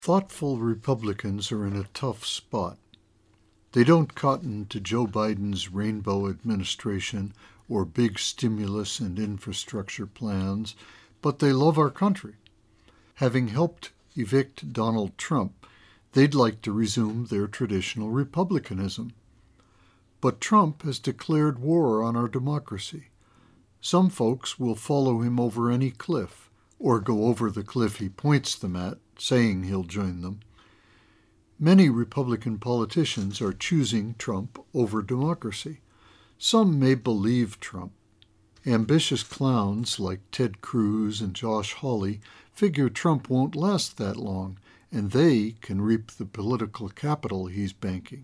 Thoughtful Republicans are in a tough spot. They don't cotton to Joe Biden's rainbow administration or big stimulus and infrastructure plans, but they love our country. Having helped evict Donald Trump, they'd like to resume their traditional republicanism. But Trump has declared war on our democracy. Some folks will follow him over any cliff, or go over the cliff he points them at, saying he'll join them. Many Republican politicians are choosing Trump over democracy. Some may believe Trump. Ambitious clowns like Ted Cruz and Josh Hawley figure Trump won't last that long, and they can reap the political capital he's banking.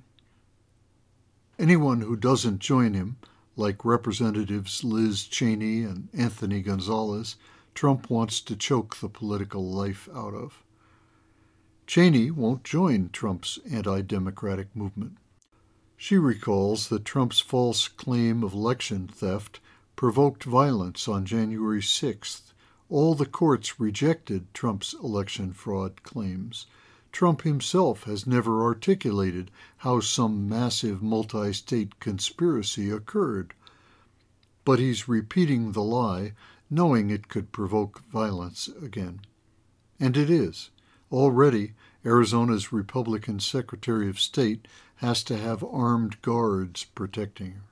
Anyone who doesn't join him, like Representatives Liz Cheney and Anthony Gonzalez, Trump wants to choke the political life out of. Cheney won't join Trump's anti-democratic movement. She recalls that Trump's false claim of election theft provoked violence on January 6th. All the courts rejected Trump's election fraud claims. Trump himself has never articulated how some massive multi-state conspiracy occurred. But he's repeating the lie, knowing it could provoke violence again. And it is. Already, Arizona's Republican Secretary of State has to have armed guards protecting her.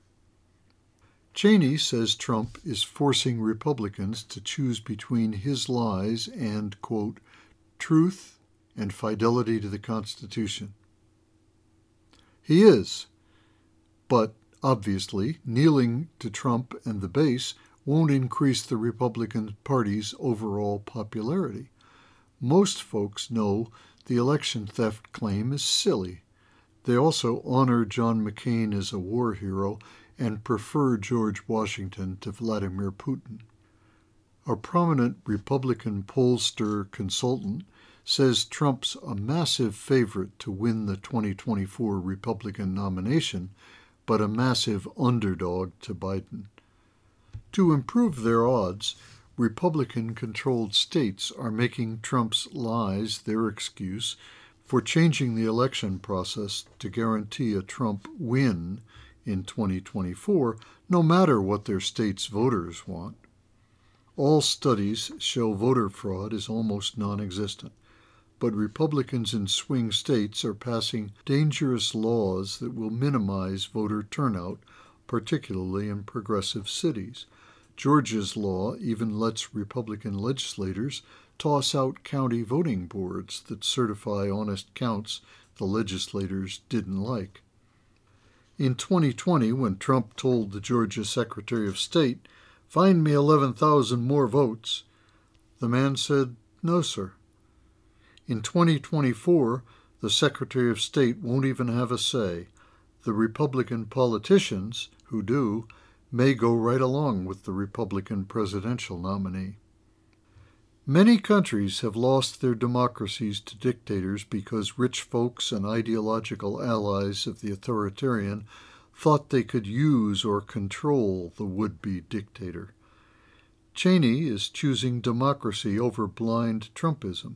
Cheney says Trump is forcing Republicans to choose between his lies and, quote, truth and fidelity to the Constitution. He is, but obviously, kneeling to Trump and the base won't increase the Republican Party's overall popularity. Most folks know the election theft claim is silly. They also honor John McCain as a war hero and prefer George Washington to Vladimir Putin. A prominent Republican pollster consultant says Trump's a massive favorite to win the 2024 Republican nomination, but a massive underdog to Biden. To improve their odds, Republican-controlled states are making Trump's lies their excuse for changing the election process to guarantee a Trump win in 2024, no matter what their state's voters want. All studies show voter fraud is almost non-existent, but Republicans in swing states are passing dangerous laws that will minimize voter turnout, particularly in progressive cities. Georgia's law even lets Republican legislators toss out county voting boards that certify honest counts the legislators didn't like. In 2020, when Trump told the Georgia Secretary of State, "Find me 11,000 more votes," the man said, "No, sir." In 2024, the Secretary of State won't even have a say. The Republican politicians, who do, may go right along with the Republican presidential nominee. Many countries have lost their democracies to dictators because rich folks and ideological allies of the authoritarian thought they could use or control the would-be dictator. Cheney is choosing democracy over blind Trumpism.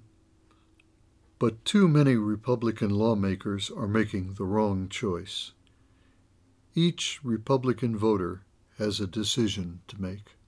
But too many Republican lawmakers are making the wrong choice. Each Republican voter has a decision to make.